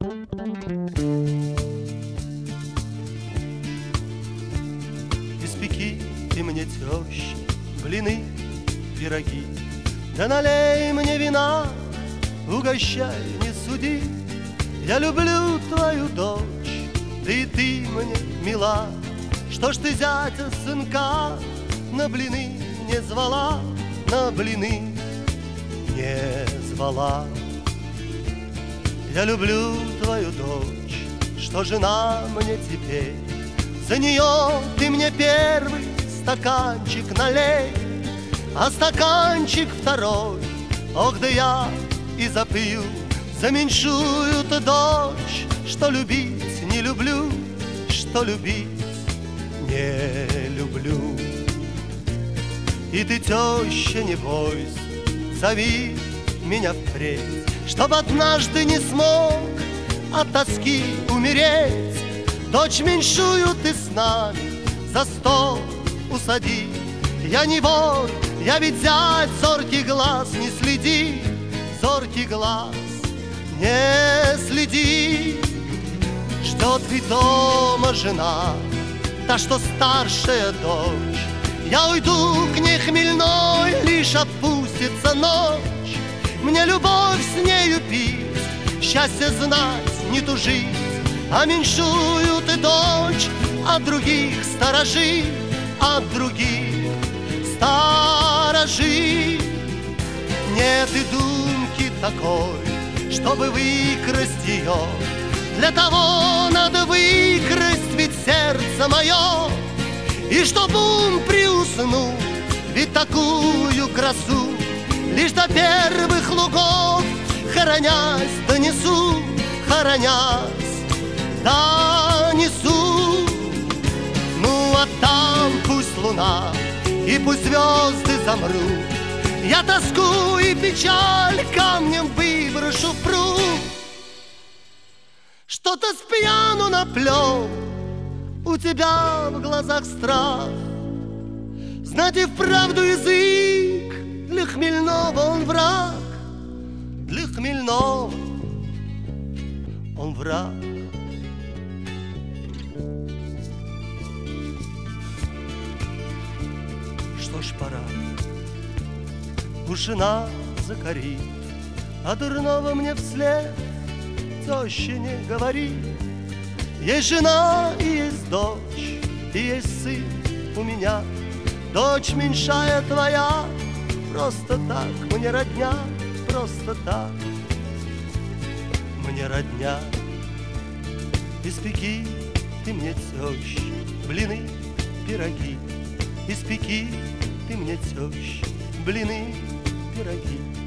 Испеки ты мне, теща, блины, пироги, да налей мне вина, угощай, не суди. Я люблю твою дочь, да и ты мне мила. Что ж ты зятя сынка на блины не звала, на блины не звала? Я люблю твою дочь, что жена мне теперь. За нее ты мне первый стаканчик налей, а стаканчик второй, ох, да я и запью за меньшую-то дочь, что любить не люблю, что любить не люблю. И ты, теща, не бойся, зови меня впредь, чтоб однажды не смог от тоски умереть. Дочь меньшую ты с нами за стол усади. Я не вор, я ведь зять, зоркий глаз не следи, зоркий глаз не следи. Ждет ведь дома жена, та, что старшая дочь. Я уйду к ней хмельной, лишь опустится ночь. Мне любовь с нею пить, счастье знать, не тужить. А меньшую ты дочь от других сторожи, от других сторожи. Нет и думки такой, чтобы выкрасть ее. Для того надо выкрасть ведь сердце мое. И чтоб ум приуснул, ведь такую красу лишь до первых лугов, хоронясь, донесу, хоронясь, донесу. Ну а там пусть луна и пусть звезды замрут, я тоску и печаль камнем выброшу в пруд. Что-то с пьяну наплел, у тебя в глазах страх. Знать и вправду язык, для хмельного он враг, для хмельного он враг. Что ж, пора, уж жена закорит, а дурного мне вслед теща не говори. Есть жена и есть дочь, и есть сын у меня. Дочь меньшая твоя, просто так мне родня, просто так мне родня. Испеки ты мне, теща, блины, пироги. Испеки ты мне, теща, блины, пироги.